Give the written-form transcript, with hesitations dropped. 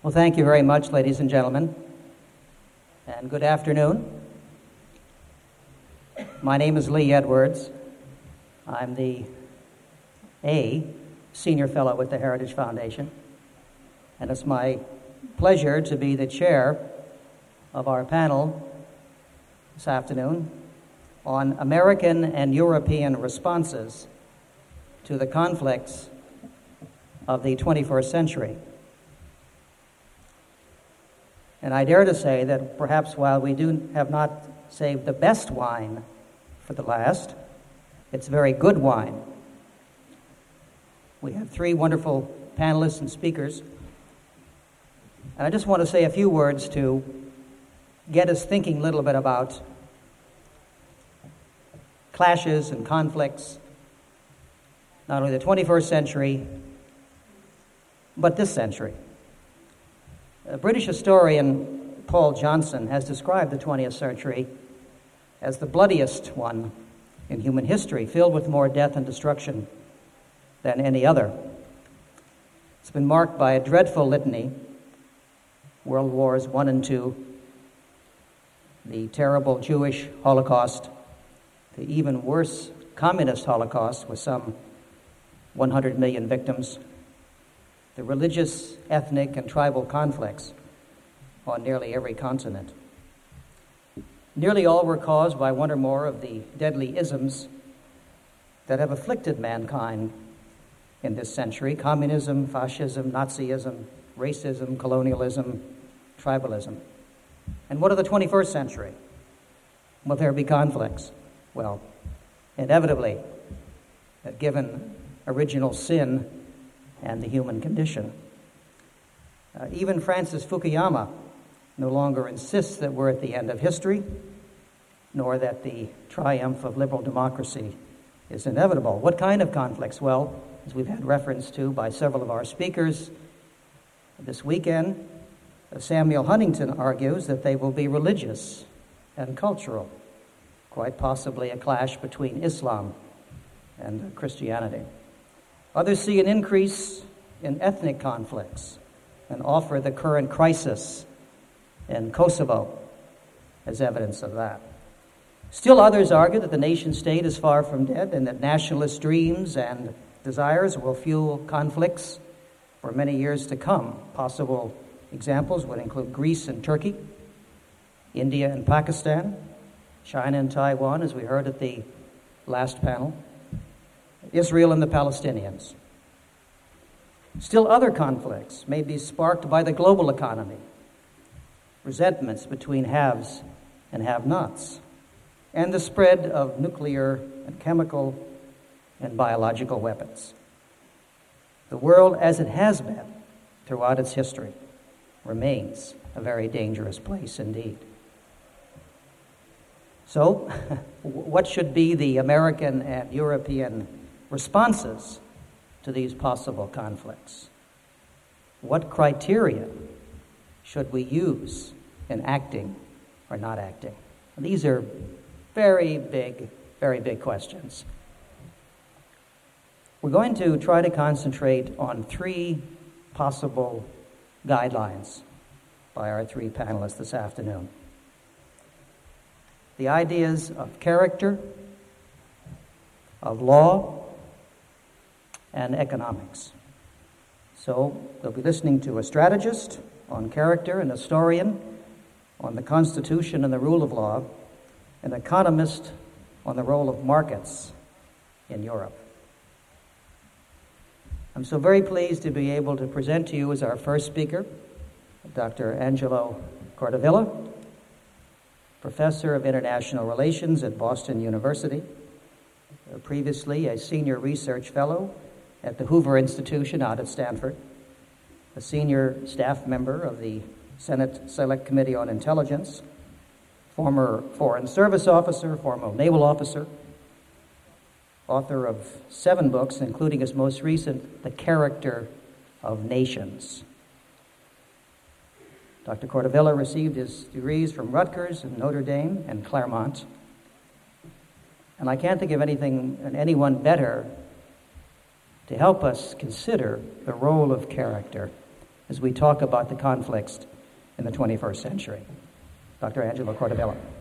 Well, thank you very much, ladies and gentlemen, and good afternoon. My name is Lee Edwards. I'm the Senior Fellow with the Heritage Foundation, and it's my pleasure to be the chair of our panel this afternoon on American and European responses to the conflicts of the 21st century. And I dare to say that perhaps while we have not saved the best wine for the last, it's very good wine. We have three wonderful panelists and speakers, and I just want to say a few words to get us thinking a little bit about clashes and conflicts, not only the 21st century, but this century. British historian Paul Johnson has described the 20th century as the bloodiest one in human history, filled with more death and destruction than any other. It's been marked by a dreadful litany: World Wars I and II, the terrible Jewish Holocaust, the even worse communist Holocaust with some 100 million victims, the religious, ethnic, and tribal conflicts on nearly every continent. Nearly all were caused by one or more of the deadly isms that have afflicted mankind in this century: communism, fascism, Nazism, racism, colonialism, tribalism. And what of the 21st century? Will there be conflicts? Well, inevitably, given original sin and the human condition. Even Francis Fukuyama no longer insists that we're at the end of history, nor that the triumph of liberal democracy is inevitable. What kind of conflicts? Well, as we've had reference to by several of our speakers this weekend, Samuel Huntington argues that they will be religious and cultural, quite possibly a clash between Islam and Christianity. Others see an increase in ethnic conflicts and offer the current crisis in Kosovo as evidence of that. Still others argue that the nation-state is far from dead and that nationalist dreams and desires will fuel conflicts for many years to come. Possible examples would include Greece and Turkey, India and Pakistan, China and Taiwan, as we heard at the last panel, Israel and the Palestinians. Still other conflicts may be sparked by the global economy, resentments between haves and have-nots, and the spread of nuclear and chemical and biological weapons. The world as it has been throughout its history remains a very dangerous place indeed. So, what should be the American and European responses to these possible conflicts? What criteria should we use in acting or not acting? And these are very big questions. We're going to try to concentrate on three possible guidelines by our three panelists this afternoon: the ideas of character, of law, and economics. So we'll be listening to a strategist on character, an historian on the Constitution and the rule of law, an economist on the role of markets in Europe. I'm so very pleased to be able to present to you as our first speaker, Dr. Angelo Cordovilla, Professor of International Relations at Boston University, previously a Senior Research Fellow at the Hoover Institution out at Stanford, a Senior Staff Member of the Senate Select Committee on Intelligence, former Foreign Service Officer, former Naval Officer, author of 7 books, including his most recent, The Character of Nations. Dr. Cordovilla received his degrees from Rutgers and Notre Dame and Claremont. And I can't think of anyone better to help us consider the role of character as we talk about the conflicts in the 21st century. Dr. Angelo Cortabella.